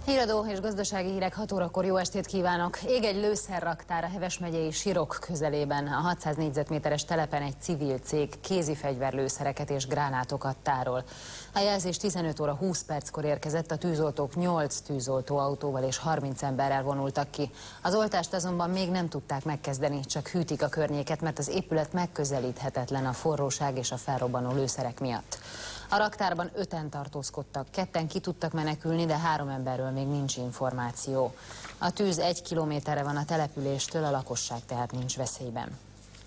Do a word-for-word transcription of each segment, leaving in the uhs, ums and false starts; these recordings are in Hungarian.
Híradó és gazdasági hírek hat órakor, jó estét kívánok! Ég egy lőszerraktár a Heves megyei Sirok közelében. A hatszáz négyzetméteres telepen egy civil cég kézi fegyverlőszereket és gránátokat tárol. A jelzés tizenöt óra húsz perckor érkezett, a tűzoltók nyolc tűzoltóautóval és harminc emberrel vonultak ki. Az oltást azonban még nem tudták megkezdeni, csak hűtik a környéket, mert az épület megközelíthetetlen a forróság és a felrobbanó lőszerek miatt. A raktárban öten tartózkodtak, ketten ki tudtak menekülni, de három emberről még nincs információ. A tűz egy kilométerre van a településtől, a lakosság tehát nincs veszélyben.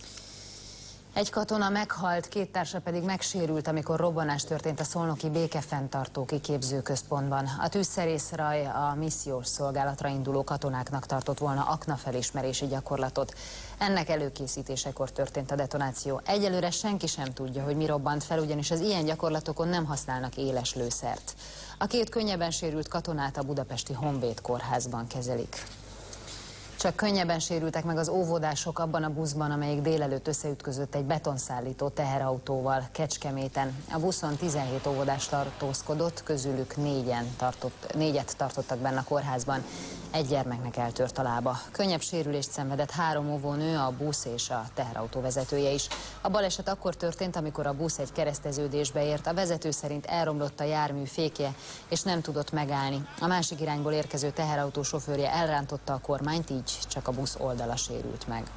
Egy katona meghalt, két társa pedig megsérült, amikor robbanás történt a szolnoki békefenntartó kiképzőközpontban. A tűzszerészraj a missziós szolgálatra induló katonáknak tartott volna aknafelismerési gyakorlatot. Ennek előkészítésekor történt a detonáció. Egyelőre senki sem tudja, hogy mi robbant fel, ugyanis az ilyen gyakorlatokon nem használnak éles lőszert. A két könnyebben sérült katonát a budapesti Honvéd kórházban kezelik. Csak könnyebben sérültek meg az óvodások abban a buszban, amelyik délelőtt összeütközött egy betonszállító teherautóval Kecskeméten. A buszon tizenhét óvodás tartózkodott, közülük négyen tartott, négyet tartottak benne a kórházban. Egy gyermeknek eltört a lába. Könnyebb sérülést szenvedett három óvónő, a busz és a teherautó vezetője is. A baleset akkor történt, amikor a busz egy kereszteződésbe ért. A vezető szerint elromlott a jármű fékje, és nem tudott megállni. A másik irányból érkező teherautó sofőrje elrántotta a kormányt, így csak a busz oldala sérült meg.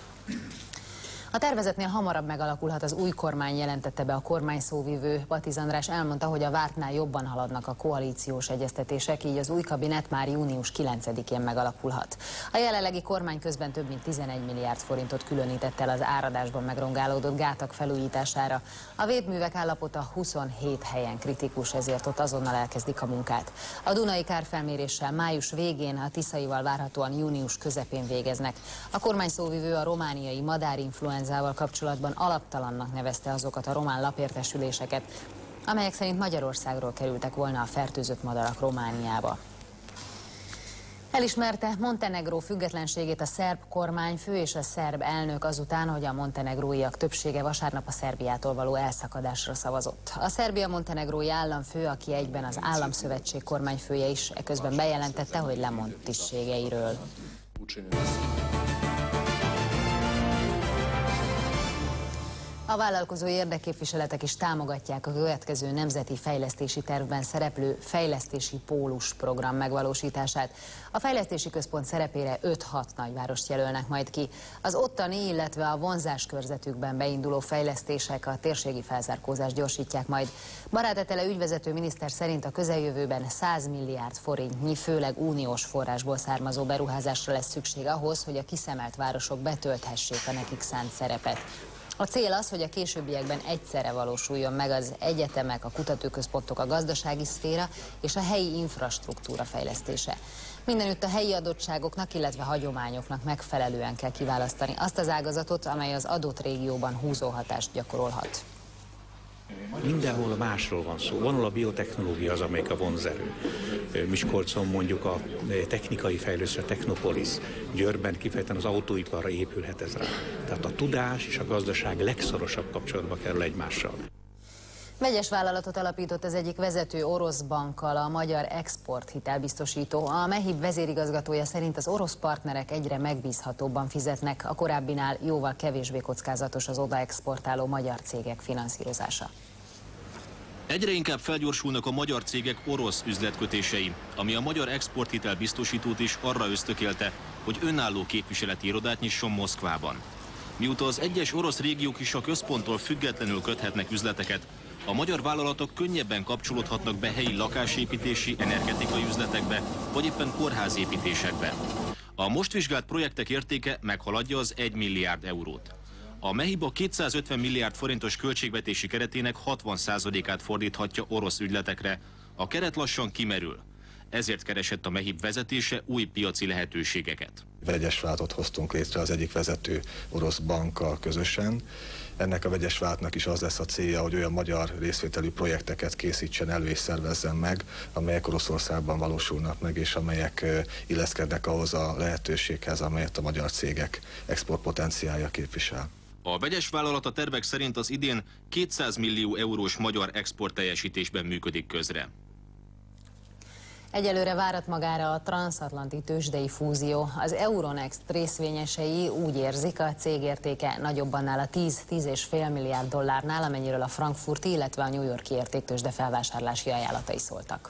A tervezetnél hamarabb megalakulhat az új kormány, jelentette be a kormány szóvivő. Batiz András elmondta, hogy a vártnál jobban haladnak a koalíciós egyeztetések, így az új kabinet már június kilencedikén megalakulhat. A jelenlegi kormány közben több mint tizenegy milliárd forintot különített el az áradásban megrongálódott gátak felújítására. A védművek állapota huszonhét helyen kritikus, ezért ott azonnal elkezdik a munkát. A Dunai kárfelméréssel május végén, a Tiszaival várhatóan június közepén végeznek. A kormány szóvivő a romániai madárinfluenza kapcsolatban alaptalannak nevezte azokat a román lapértesüléseket, amelyek szerint Magyarországról kerültek volna a fertőzött madarak Romániába. Elismerte Montenegró függetlenségét a szerb kormányfő és a szerb elnök azután, hogy a montenegróiak többsége vasárnap a Szerbiától való elszakadásra szavazott. A Szerbia-montenegrói államfő, aki egyben az Államszövetség kormányfője is, eközben bejelentette, hogy lemond tisztségeiről. A vállalkozói érdekképviseletek is támogatják a következő nemzeti fejlesztési tervben szereplő fejlesztési pólus program megvalósítását. A fejlesztési központ szerepére öt-hat nagyvárost jelölnek majd ki. Az ottani, illetve a vonzáskörzetükben beinduló fejlesztések a térségi felzárkózást gyorsítják majd. Barátetele ügyvezető miniszter szerint a közeljövőben száz milliárd forintnyi, főleg uniós forrásból származó beruházásra lesz szükség ahhoz, hogy a kiszemelt városok betölthessék a nekik szánt szerepet. A cél az, hogy a későbbiekben egyszerre valósuljon meg az egyetemek, a kutatóközpontok, a gazdasági szféra és a helyi infrastruktúra fejlesztése. Mindenütt a helyi adottságoknak, illetve hagyományoknak megfelelően kell kiválasztani azt az ágazatot, amely az adott régióban húzóhatást gyakorolhat. Mindenhol másról van szó. Van, ahol a biotechnológia az, amelyik a vonzerő. Miskolcon mondjuk a technikai fejlesztés, a Technopolis. Győrben kifejezetten az autóiparra épülhet ez rá. Tehát a tudás és a gazdaság legszorosabb kapcsolatba kerül egymással. Vegyes vállalatot alapított az egyik vezető orosz bankkal, a Magyar Exporthitelbiztosító. A MEHIB vezérigazgatója szerint az orosz partnerek egyre megbízhatóbban fizetnek, a korábbinál jóval kevésbé kockázatos az oda exportáló magyar cégek finanszírozása. Egyre inkább felgyorsulnak a magyar cégek orosz üzletkötései, ami a Magyar Exporthitelbiztosítót is arra ösztökélte, hogy önálló képviseleti irodát nyisson Moszkvában. Mióta az egyes orosz régiók is a központtól függetlenül köthetnek üzleteket, a magyar vállalatok könnyebben kapcsolódhatnak be helyi lakásépítési, energetikai üzletekbe, vagy éppen kórházépítésekbe. A most vizsgált projektek értéke meghaladja az egy milliárd eurót. A MEHIB a kétszázötven milliárd forintos költségvetési keretének hatvan százalékát fordíthatja orosz ügyletekre. A keret lassan kimerül. Ezért keresett a MEHIB vezetése új piaci lehetőségeket. Vegyes vállalatot hoztunk létre az egyik vezető orosz bankkal közösen. Ennek a vegyes vállalatnak is az lesz a célja, hogy olyan magyar részvételű projekteket készítsen elő és szervezzen meg, amelyek Oroszországban valósulnak meg, és amelyek illeszkednek ahhoz a lehetőséghez, amelyet a magyar cégek exportpotenciálja képvisel. A vegyes vállalat a tervek szerint az idén kétszáz millió eurós magyar export teljesítésben működik közre. Egyelőre várat magára a transatlanti tőzsdei fúzió. Az Euronext részvényesei úgy érzik, a cég értéke nagyobb annál a tíz-tíz egész öt milliárd dollárnál, amennyiről a frankfurti, illetve a New York-i értéktőzsde felvásárlási ajánlatai szóltak.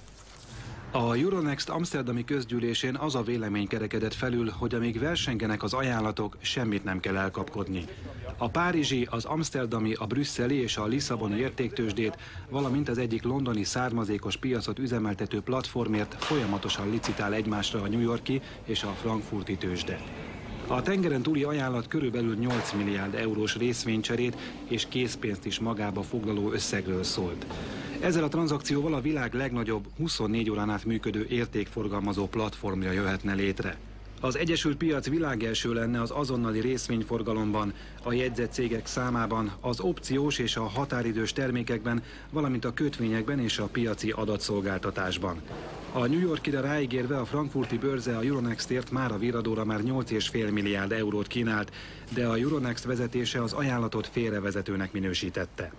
A Euronext amszterdami közgyűlésén az a vélemény kerekedett felül, hogy amíg versengenek az ajánlatok, semmit nem kell elkapkodni. A párizsi, az amszterdami, a brüsszeli és a lisszaboni értéktőzsdét, valamint az egyik londoni származékos piacot üzemeltető platformért folyamatosan licitál egymásra a New York-i és a frankfurti tőzsde. A tengeren túli ajánlat körülbelül nyolc milliárd eurós részvénycserét és készpénzt is magába foglaló összegről szólt. Ezzel a tranzakcióval a világ legnagyobb huszonnégy órán át működő értékforgalmazó platformja jöhetne létre. Az Egyesült Piac világelső lenne az azonnali részvényforgalomban, a jegyzett cégek számában, az opciós és a határidős termékekben, valamint a kötvényekben és a piaci adatszolgáltatásban. A New Yorkira ráígérve a frankfurti bőrze a Euronextért már a viradóra már nyolc egész öt milliárd eurót kínált, de a Euronext vezetése az ajánlatot félrevezetőnek minősítette.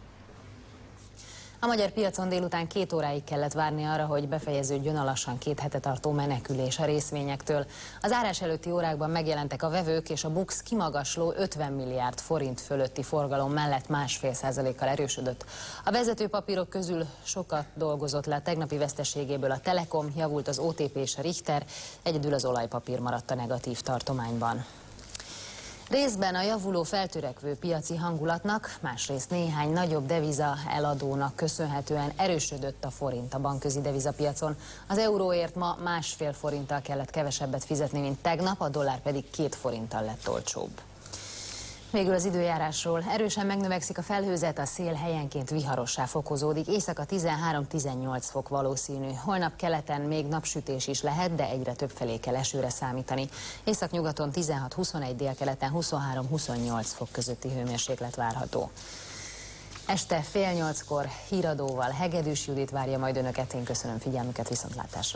A magyar piacon délután két óráig kellett várni arra, hogy befejeződjön a lassan két hete tartó menekülés a részvényektől. Az árás előtti órákban megjelentek a vevők, és a BUX kimagasló ötven milliárd forint fölötti forgalom mellett másfél százalékkal erősödött. A vezető papírok közül sokat dolgozott le a tegnapi veszteségéből a Telekom, javult az o té pé és a Richter, egyedül az olajpapír maradt a negatív tartományban. Részben a javuló feltörekvő piaci hangulatnak, másrészt néhány nagyobb deviza eladónak köszönhetően erősödött a forint a bankközi devizapiacon. Az euróért ma másfél forinttal kellett kevesebbet fizetni, mint tegnap, a dollár pedig két forinttal lett olcsóbb. Végül az időjárásról. Erősen megnövekszik a felhőzet, a szél helyenként viharossá fokozódik, éjszaka tizenhárom-tizennyolc fok valószínű. Holnap keleten még napsütés is lehet, de egyre több felé kell esőre számítani. Északnyugaton tizenhat-huszonegy, délkeleten huszonhárom-huszonnyolc fok közötti hőmérséklet várható. Este fél nyolckor híradóval Hegedűs Judit várja majd önöket. Én köszönöm figyelmüket, viszontlátásra!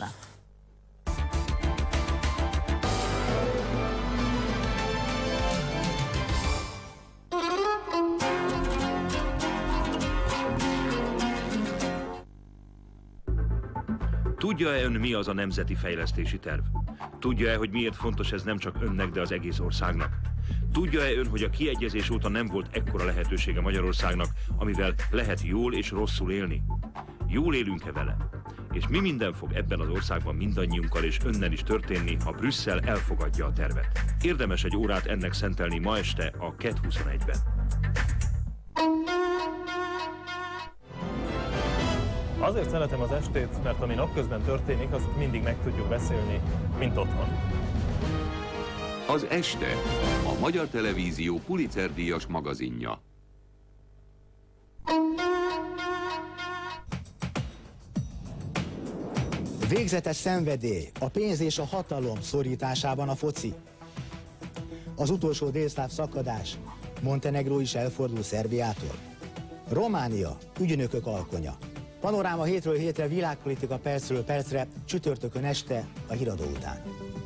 Tudja-e ön, mi az a nemzeti fejlesztési terv? Tudja-e, hogy miért fontos ez nem csak önnek, de az egész országnak? Tudja-e ön, hogy a kiegyezés óta nem volt ekkora lehetősége Magyarországnak, amivel lehet jól és rosszul élni? Jól élünk-e vele? És mi minden fog ebben az országban mindannyiunkkal és önnel is történni, ha Brüsszel elfogadja a tervet? Érdemes egy órát ennek szentelni ma este a KET huszonegyben. Azért szeretem az estét, mert ami napközben történik, azt mindig meg tudjuk beszélni, mint otthon. Az este a Magyar Televízió Pulitzer-díjas magazinja. Végzetes szenvedély, a pénz és a hatalom szorításában a foci. Az utolsó délszláv szakadás, Montenegró is elfordul Szerbiától. Románia, ügynökök alkonya. Panoráma hétről hétre, világpolitika percről percre, csütörtökön este a híradó után.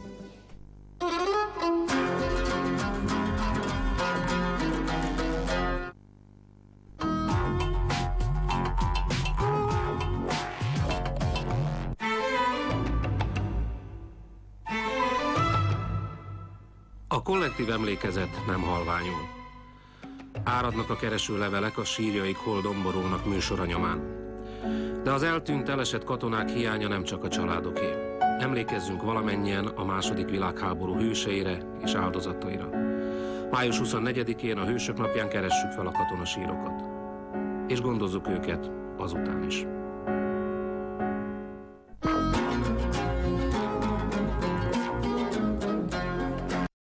A kollektív emlékezet nem halványul. Áradnak a keresőlevelek, a sírjaik hol domborulnak műsora nyomán. De az eltűnt, elesett katonák hiánya nem csak a családoké. Emlékezzünk valamennyien a második világháború hőseire és áldozataira. május huszonnegyedikén a Hősök napján keressük fel a katonasírokat. És gondozzuk őket azután is.